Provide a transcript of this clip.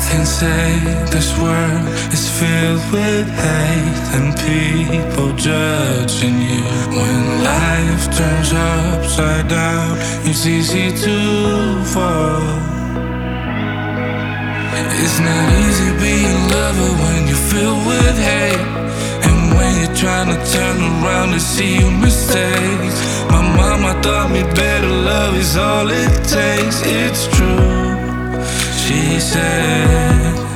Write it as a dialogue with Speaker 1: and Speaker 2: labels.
Speaker 1: can say this world is filled with hate and people judging you. When life turns upside down, it's easy to fall. It's not easy being a lover when you're filled with hate, and when you're trying to turn around to see your mistakes. My mama taught me better love is all it takes. It's true, she said.